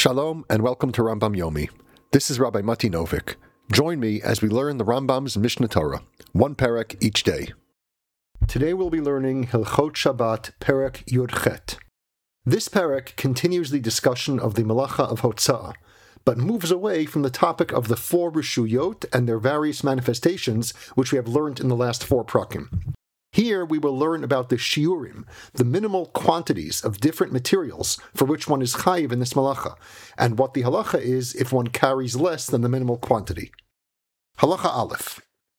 Shalom and welcome to Rambam Yomi. This is Rabbi Mati Novik. Join me as we learn the Rambam's Mishnah Torah, one perek each day. Today we'll be learning Hilchot Shabbat Perek Yud Chet. This perek continues the discussion of the Melacha of Hotza'ah, but moves away from the topic of the four Rishuyot and their various manifestations which we have learned in the last four prakim. Here we will learn about the shiurim, the minimal quantities of different materials for which one is chayiv in this malacha, and what the halacha is if one carries less than the minimal quantity. Halacha Aleph.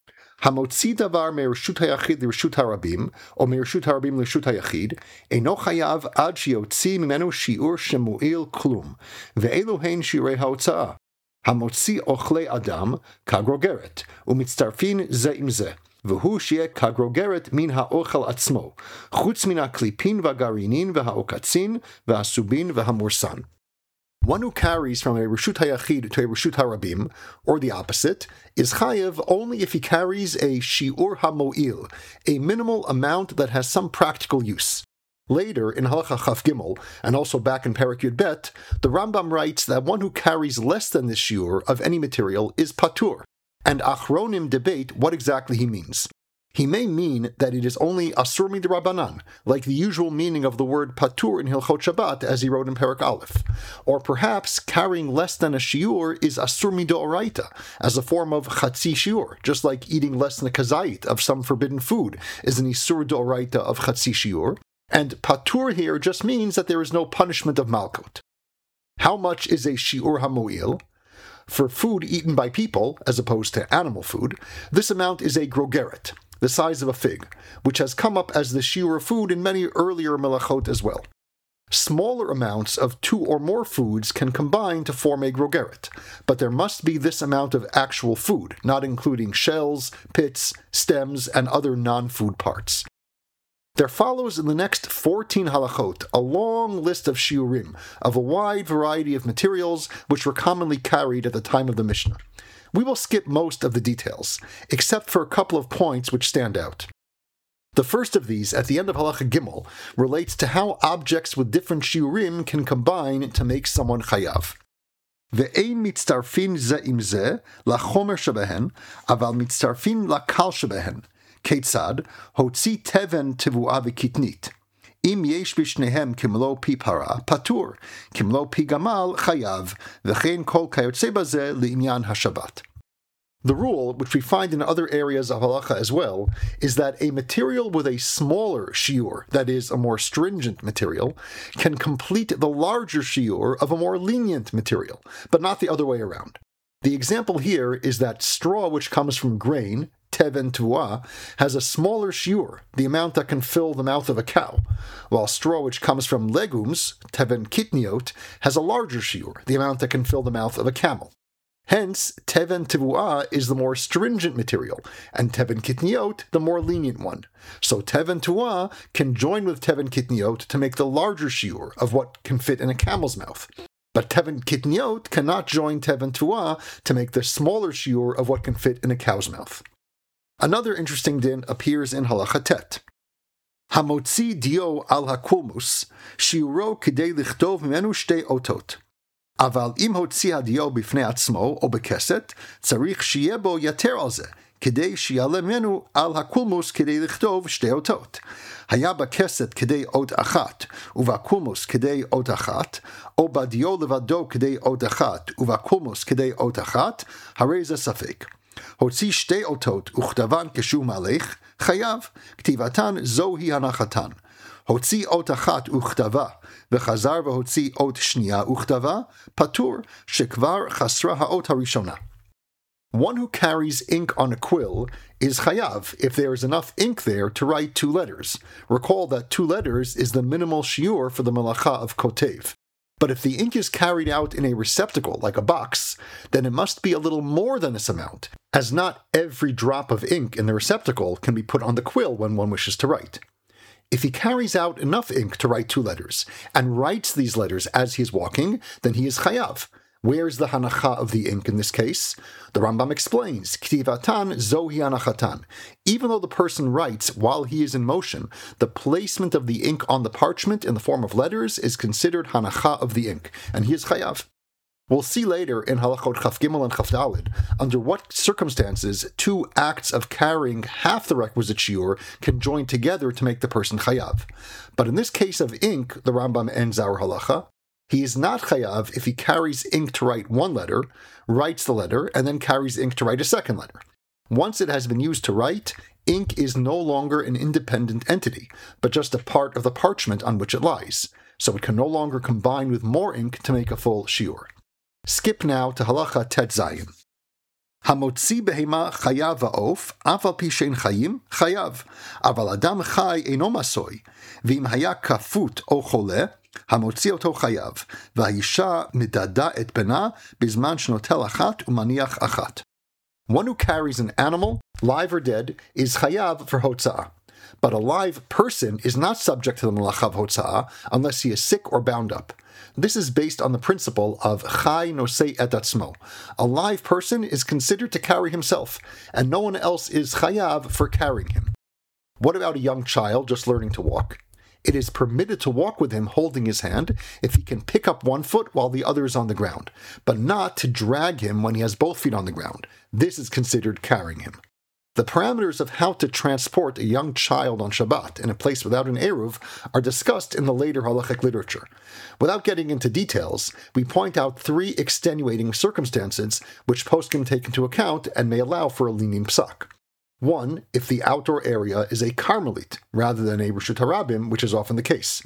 Hamotzi davar me'reshut hayachid l'reshut harabim, or me'reshut harabim l'reshut hayachid, eino chayav ad sheyotzi mimenu shiur shemu'il klum, ve'elu hein shiurei ha'otza'ah. Hamotzi ochlei adam kagrogeret, umitztarfin ze im ze. V'hu sheyeh kagrogeret min ha'ochel atzmo, chutz min ha'klipin v'garinin v'ha'okatzin v'ha'subin v'ha'mursan. One who carries from a reshut hayachid to a reshut harabim, or the opposite, is chayev only if he carries a shiur hamo'il, a minimal amount that has some practical use. Later, in Halacha Chaf Gimel, and also back in Perek Yud Bet, the Rambam writes that one who carries less than this shiur of any material is patur, and Achronim debate what exactly he means. He may mean that it is only asur midrabanan, like the usual meaning of the word patur in Hilchot Shabbat, as he wrote in Perek Aleph. Or perhaps carrying less than a shiur is asur midoraita, as a form of chatzi shiur, just like eating less than a kazait of some forbidden food is an isur doraita of chatzi shiur. And patur here just means that there is no punishment of malkut. How much is a shiur hamoil? For food eaten by people, as opposed to animal food, this amount is a grogeret, the size of a fig, which has come up as the shiur of food in many earlier melachot as well. Smaller amounts of two or more foods can combine to form a grogeret, but there must be this amount of actual food, not including shells, pits, stems, and other non-food parts. There follows in the next 14 halachot a long list of shiurim, of a wide variety of materials which were commonly carried at the time of the Mishnah. We will skip most of the details, except for a couple of points which stand out. The first of these, at the end of Halacha Gimel, relates to how objects with different shiurim can combine to make someone chayav. Ve'ein mitztarfin ze im ze lachomer shebehen, aval mitztarfin lakal shebehen. Ketzad, hotzi teven tevuah v'kitnit. Im yesh b'shnehem kimlo pi para, patur, kimlo pi gamal, chayav, v'chein kol kayotze bazeh li'inyan hashabat. The rule, which we find in other areas of halacha as well, is that a material with a smaller shiur, that is, a more stringent material, can complete the larger shiur of a more lenient material, but not the other way around. The example here is that straw which comes from grain, teven tuah, has a smaller shiur, the amount that can fill the mouth of a cow, while straw which comes from legumes, teven kitniot, has a larger shiur, the amount that can fill the mouth of a camel. Hence, teven tevuah is the more stringent material, and teven kitniot the more lenient one. So teven tuah can join with teven kitniot to make the larger shiur of what can fit in a camel's mouth. But teven kitniot cannot join teven tuah to make the smaller shiur of what can fit in a cow's mouth. Another interesting din appears in Halacha Tet. Hamotzi dio al hakulmus, shiuro kidei lichtov mimenu shtei otot. Aval im hotzi hadio bifnei atzmo o bekeset, tzarich sheyeh bo yater al ze, kidei sheyale mimenu al hakulmus kidei lichtov shtei otot. Haya bekeset kidei ot achat, uvakulmus kidei ot achat, o badio levado kidei ot achat, uvakulmus kidei ot achat, harei ze safek. Hotzi shtei otot uchtavan keshu malech, chayav, ktivatan zohi hanachatan. Hotzi ot achat uchtava, v'chazar v'hotzi ot shniya uchtava, patur, shekvar chasra ha'ot harishona. One who carries ink on a quill is chayav if there is enough ink there to write two letters. Recall that two letters is the minimal shiur for the melacha of kotev. But if the ink is carried out in a receptacle, like a box, then it must be a little more than this amount, as not every drop of ink in the receptacle can be put on the quill when one wishes to write. If he carries out enough ink to write two letters, and writes these letters as he is walking, then he is chayav. Where's the hanacha of the ink in this case? The Rambam explains, Ktivatan zohi hanachatan. Even though the person writes while he is in motion, the placement of the ink on the parchment in the form of letters is considered hanacha of the ink, and he is chayav. We'll see later in Halachot Chaf Gimel and Chaf Daled under what circumstances two acts of carrying half the requisite shiur can join together to make the person chayav. But in this case of ink, the Rambam ends our halacha. He is not chayav if he carries ink to write one letter, writes the letter, and then carries ink to write a second letter. Once it has been used to write, ink is no longer an independent entity, but just a part of the parchment on which it lies, so it can no longer combine with more ink to make a full shiur. Skip now to halacha tet zayin. Hamotzi behema chayav va'of, af al pi shein chayim, chayav, aval adam chai eino masoi, v'im haya kafut o chole, hamotzi oto chayav, v'haisha midada et bena, bizman shnotel achat umaniach achat. One who carries an animal, live or dead, is chayav for hotza'ah. But a live person is not subject to the malacha of hotza'ah unless he is sick or bound up. This is based on the principle of chai nosei et atzmo. A live person is considered to carry himself, and no one else is chayav for carrying him. What about a young child just learning to walk? It is permitted to walk with him holding his hand if he can pick up one foot while the other is on the ground, but not to drag him when he has both feet on the ground. This is considered carrying him. The parameters of how to transport a young child on Shabbat in a place without an Eruv are discussed in the later halachic literature. Without getting into details, we point out three extenuating circumstances which poskim take into account and may allow for a lenient psak. 1, if the outdoor area is a Carmelit rather than a Reshut HaRabim, which is often the case.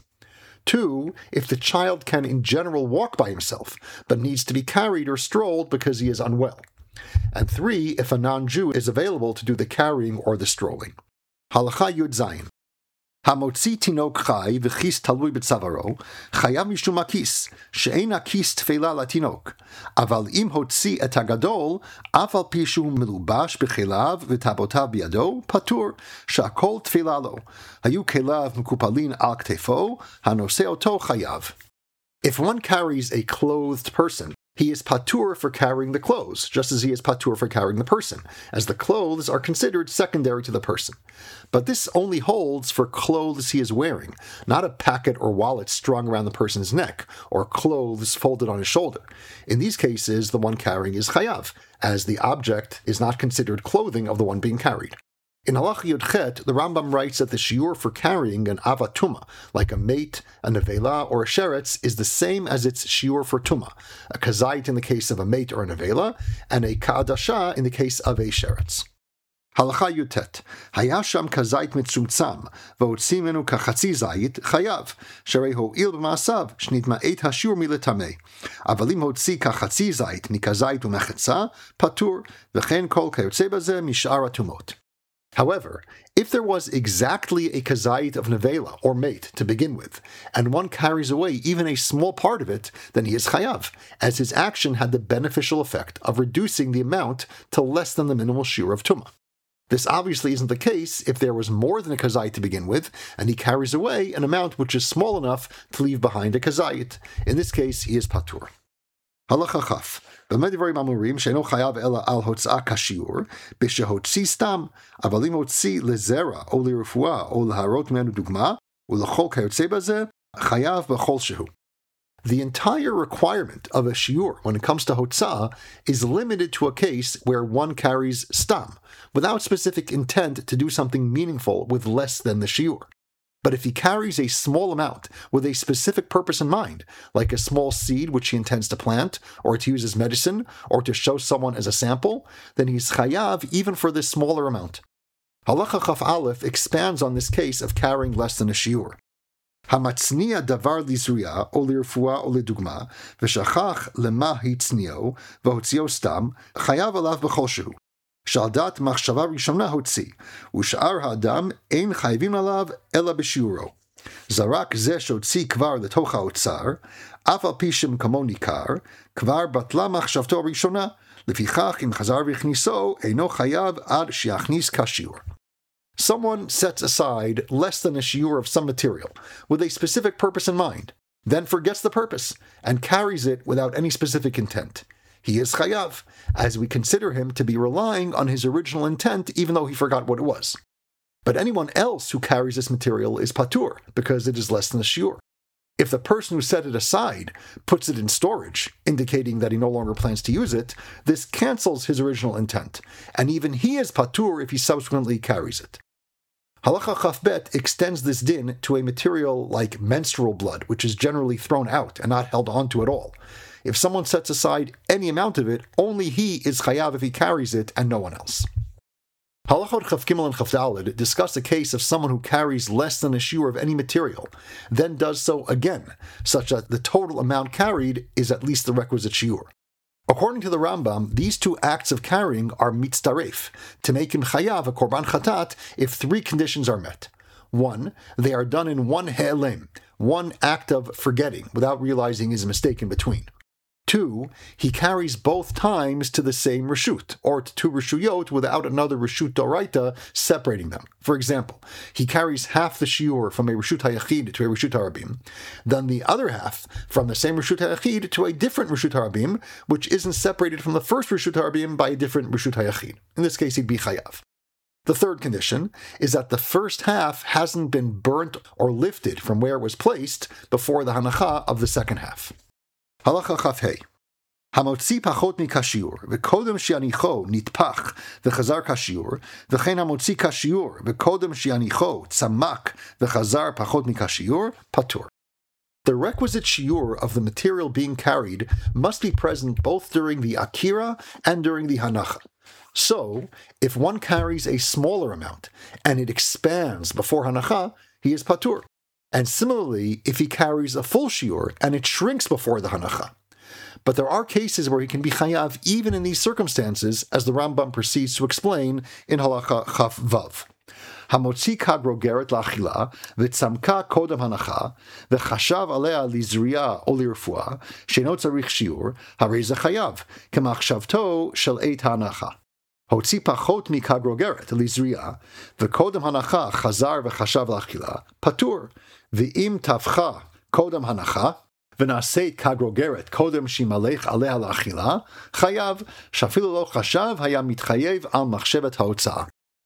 2, if the child can in general walk by himself, but needs to be carried or strolled because he is unwell. And 3, if a non-Jew is available to do the carrying or the strolling. Halacha Yud Zayin. Hamotzi tinok chai v'chis talui b'tzavaro, chayav mishum akis, she'ein akis tfeila latinok. Aval im hotzi et hagadol, aval pishu melubash b'chelav v'tabotav biado, patur, she'akol tfeila lo. Hayu kelav mekupalin al ktefo, hanose oto chayav. If one carries a clothed person, he is patur for carrying the clothes, just as he is patur for carrying the person, as the clothes are considered secondary to the person. But this only holds for clothes he is wearing, not a packet or wallet strung around the person's neck, or clothes folded on his shoulder. In these cases, the one carrying is chayav, as the object is not considered clothing of the one being carried. In Halacha Yud Chet, the Rambam writes that the shiur for carrying an avatuma, like a mate, a nevela, or a sheretz, is the same as its shiur for tuma, a kazait in the case of a mate or a nevela, and a ka'adasha in the case of a sheretz. Halacha Yud Tet, hayasham kazait mitzumtzam, v'otzim menu kachatzi zayit, chayav, sharei ho'il b'maasav, shnitma'et hashiur miletamei. Avalim hotzi kachatzi zayit, mikazait u'mechetza, patur, v'chen kol kayotze baze mish'ar atumot. However, if there was exactly a kazait of nevela or mate to begin with, and one carries away even a small part of it, then he is chayav, as his action had the beneficial effect of reducing the amount to less than the minimal shiur of tumah. This obviously isn't the case if there was more than a kazait to begin with, and he carries away an amount which is small enough to leave behind a kazait. In this case, he is patur. Halacha Chaf. במה דברים אמורים שאינו חייב אלא על הוצאה כשיעור, בשהוציא סתם, אבל אם הוציא לזרע או לרפואה או להראות ממנו דוגמה, ולכל כיוצא בזה, חייב בכל שהוא. The entire requirement of a shiur when it comes to hotzah is limited to a case where one carries stam, without specific intent to do something meaningful with less than the shiur. But if he carries a small amount with a specific purpose in mind, like a small seed which he intends to plant, or to use as medicine, or to show someone as a sample, then he's chayav even for this smaller amount. Halacha Chaf Aleph expands on this case of carrying less than a shiur. Hamatzniya davar lizruya o lirfua o lidugma, v'shachach lema hitzniyo, v'hotzio stam, chayav alav b'chol shehu. Shaldat machshava rishona hotzi, u'sha'ar ha'adam ein chayvim alav ela b'shiuro. Zarak ze shotzi kvar letoch ha'otzar, af al pi shem kamo nikar, kvar batla machshavto rishona, lefichach im chazar v'chniso eino chayav ad shiachnis kashiur. Someone sets aside less than a shiur of some material, with a specific purpose in mind, then forgets the purpose, and carries it without any specific intent. He is chayav, as we consider him to be relying on his original intent even though he forgot what it was. But anyone else who carries this material is patur, because it is less than a shiur. If the person who set it aside puts it in storage, indicating that he no longer plans to use it, this cancels his original intent, and even he is patur if he subsequently carries it. Halacha Chaf Bet extends this din to a material like menstrual blood, which is generally thrown out and not held onto at all. If someone sets aside any amount of it, only he is chayav if he carries it and no one else. Halachot Chaf Gimel and Chaf Daled discuss a case of someone who carries less than a shiur of any material, then does so again, such that the total amount carried is at least the requisite shiur. According to the Rambam, these two acts of carrying are mitztaref, to make him chayav a korban chatat if three conditions are met. 1, they are done in one he'elem, one act of forgetting, without realizing his mistake in between. 2, he carries both times to the same reshut, or to two reshuyot without another reshut doraita separating them. For example, he carries half the shiur from a reshut hayachid to a reshut harabim, then the other half from the same reshut hayachid to a different reshut harabim, which isn't separated from the first reshut harabim by a different reshut hayachid. In this case, he'd be chayav. The third condition is that the first half hasn't been burnt or lifted from where it was placed before the hanacha of the second half. Halacha Chaf Hei. Hamotzi pachot mikashiur, v'kodem shianicho nitpach, v'chazar kashiur, v'chein hamotzi kashiur, v'kodem shianicho tzamak, v'chazar pachot mikashiur, patur. The requisite shiur of the material being carried must be present both during the akira and during the hanacha. So, if one carries a smaller amount and it expands before hanacha, he is patur. And similarly, if he carries a full shiur and it shrinks before the hanacha. But there are cases where he can be chayav even in these circumstances, as the Rambam proceeds to explain in Halacha Chaf Vav. Hamotzi kagrogeret la'achila, v'tzamka kodam hanacha, v'chashav alea lizriya o lirfua, she'no tzarich shiur, harei ze chayav, k'machshavto shel eit hanacha. Hotzi pachot mikagrogeret lizriya, v'kodam hanacha chazar v'chashav la'achila, patur, v'im tavcha kodam hanacha, v'naseit kagrogeret kodem shimalech alea la'achila, chayav, shafilu lo chashav haya mitchayev al machshevet ha'otzah.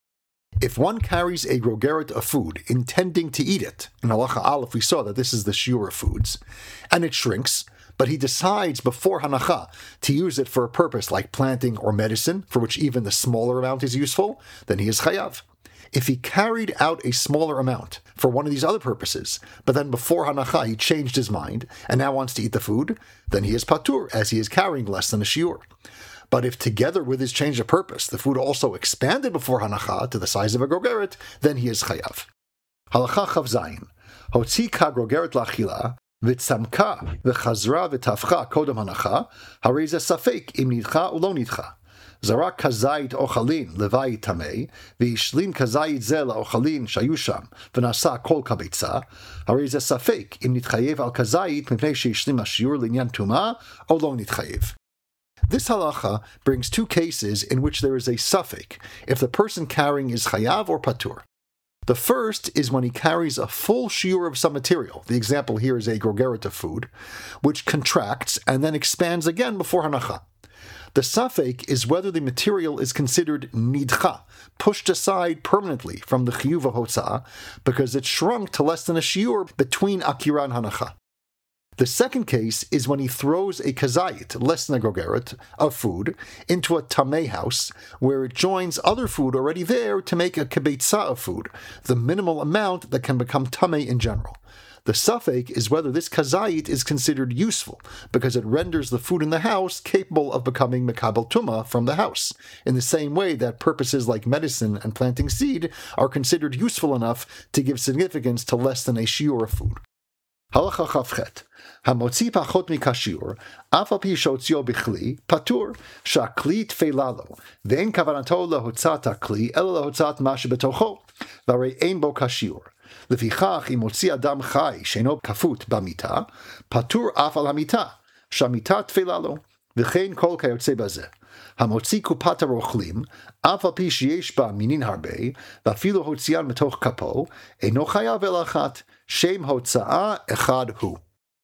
If one carries a grogeret of food, intending to eat it, in Halacha Aleph we saw that this is the shiur of foods, and it shrinks, but he decides before hanacha to use it for a purpose like planting or medicine, for which even the smaller amount is useful, then he is chayav. If he carried out a smaller amount for one of these other purposes, but then before hanacha he changed his mind and now wants to eat the food, then he is patur, as he is carrying less than a shiur. But if together with his change of purpose, the food also expanded before hanacha to the size of a grogeret, then he is chayav. Halacha Chav Zayin. Hotzi ka grogeret la'achila, v'tzamka v'chazra v'tavcha kodem hanacha, harei ze safek im nidcha ulo nidcha. Zarak kazayit ochalin levayit tamei, v'ishlim kazayit ze la'ochalin shayu sham, v'nasa kol kabetza, harei ze safek im nitchayev al kazayit mipnei sheishlim hashiur linyan tuma o lo nitchayev. This halacha brings two cases in which there is a suffix if the person carrying is chayav or patur. The first is when he carries a full shiur of some material. The example here is a grogeret of food, which contracts and then expands again before hanacha. The suffix is whether the material is considered nidcha, pushed aside permanently from the chiyuv hotza, because it shrunk to less than a shiur between akira and hanacha. The second case is when he throws a kazayit, less than a grogeret, of food, into a tamei house, where it joins other food already there to make a kibetza of food, the minimal amount that can become tamei in general. The suffix is whether this kazayit is considered useful, because it renders the food in the house capable of becoming mekabel tuma from the house, in the same way that purposes like medicine and planting seed are considered useful enough to give significance to less than a shiur of food. Halacha Chavchet. Hamotzi pachot mikashiur, af al pi shotzio bichli, patur, shakli tfeilalo, ve'en kavanato lehotzat hakli, ela lehotzat ma shebetocho, v'arei ein bo kashiur. Lefichach im motzi adam chai, she'eno kafut b'mita, patur af al hamita, shamita tfeilalo, v'chein kol kayotze bazeh. Hamotzi kupat harochlim, af al pi sheyesh ba minin harbe, v'afilu hotzian metoch kapo, eino chayav el achat, shem hotza'a echad hu.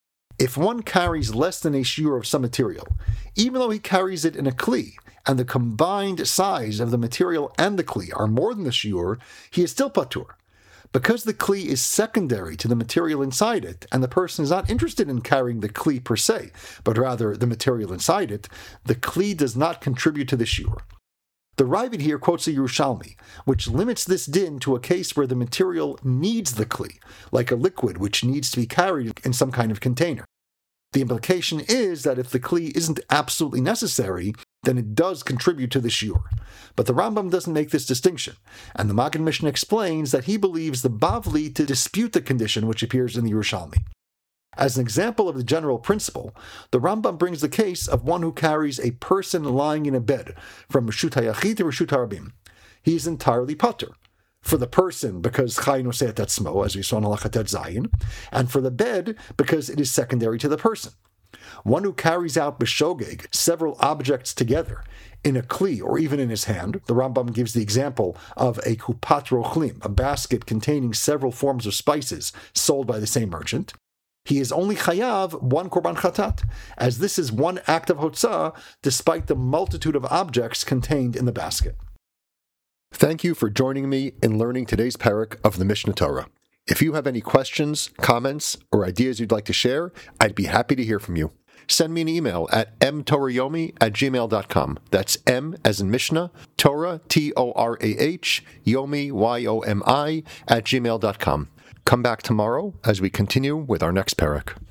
If one carries less than a shiur of some material, even though he carries it in a kli, and the combined size of the material and the kli are more than the shiur, he is still patur. Because the kli is secondary to the material inside it, and the person is not interested in carrying the kli per se, but rather the material inside it, the kli does not contribute to the shiur. The Ravid here quotes a Yerushalmi, which limits this din to a case where the material needs the kli, like a liquid which needs to be carried in some kind of container. The implication is that if the kli isn't absolutely necessary, then it does contribute to the shiur. But the Rambam doesn't make this distinction, and the Maggid Mishnah explains that he believes the Bavli to dispute the condition which appears in the Yerushalmi. As an example of the general principle, the Rambam brings the case of one who carries a person lying in a bed from Reshut HaYachid to Reshut HaRabim. He is entirely patur. For the person, because Chai Noseh Tatzmo, as we saw in Halakha Tet Zayin, and for the bed, because it is secondary to the person. One who carries out b'shogeg, several objects together, in a kli or even in his hand. The Rambam gives the example of a kupat rochlim, a basket containing several forms of spices sold by the same merchant. He is only chayav one korban chatat, as this is one act of hotzah, despite the multitude of objects contained in the basket. Thank you for joining me in learning today's parak of the Mishnah Torah. If you have any questions, comments, or ideas you'd like to share, I'd be happy to hear from you. Send me an email at mtorayomi@gmail.com. That's M as in Mishnah, Torah, Torah, Yomi, Yomi, @gmail.com. Come back tomorrow as we continue with our next parak.